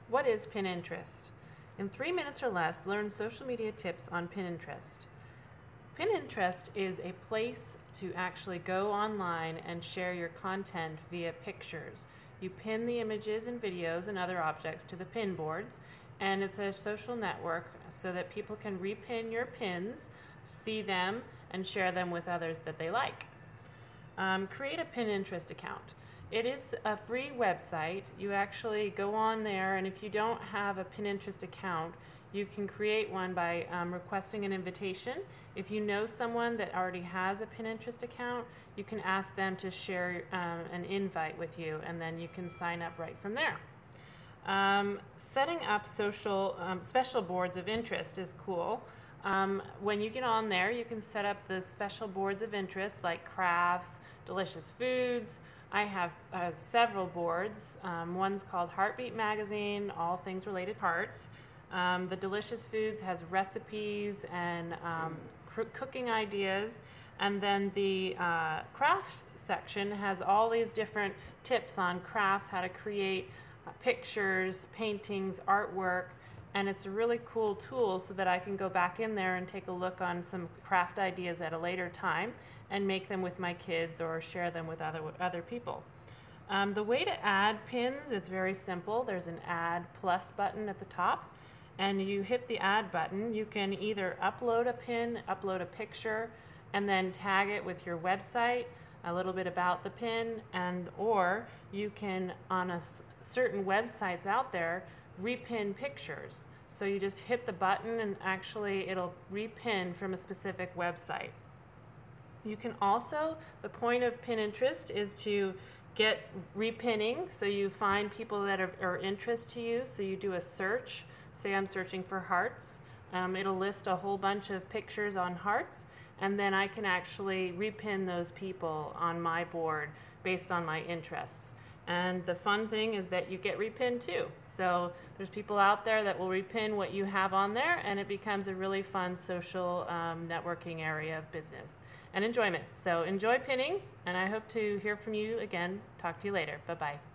What is Pinterest? In 3 minutes or less, learn social media tips on Pinterest. Pinterest is a place to actually go online and share your content via pictures. You pin the images and videos and other objects to the pin boards, and it's a social network so that people can repin your pins, see them, and share them with others that they like. Create a Pinterest account. It is a free website. You actually go on there, and if you don't have a Pinterest account, you can create one by requesting an invitation. If you know someone that already has a Pinterest account, you can ask them to share an invite with you, and then you can sign up right from there. Setting up social special boards of interest is cool. When you get on there, you can set up the special boards of interest like crafts, delicious foods. I have several boards. One's called Heartbeat Magazine, all things related to hearts. The Delicious Foods has recipes and cooking ideas. And then the craft section has all these different tips on crafts, how to create pictures, paintings, artwork. And it's a really cool tool so that I can go back in there and take a look on some craft ideas at a later time and make them with my kids or share them with other people. The way to add pins, it's very simple. There's an Add Plus button at the top, and you hit the Add button. You can either upload a pin, upload a picture, and then tag it with your website, a little bit about the pin, or you can, on certain websites out there, repin pictures. So you just hit the button and actually it'll repin from a specific website. You can also, the point of Pinterest is to get repinning, so you find people that are interest to you. So you do a search, say I'm searching for hearts. It'll list a whole bunch of pictures on hearts, and then I can actually repin those people on my board based on my interests. And the fun thing is that you get repinned too. So there's people out there that will repin what you have on there, and it becomes a really fun social networking area of business and enjoyment. So enjoy pinning, and I hope to hear from you again. Talk to you later. Bye-bye.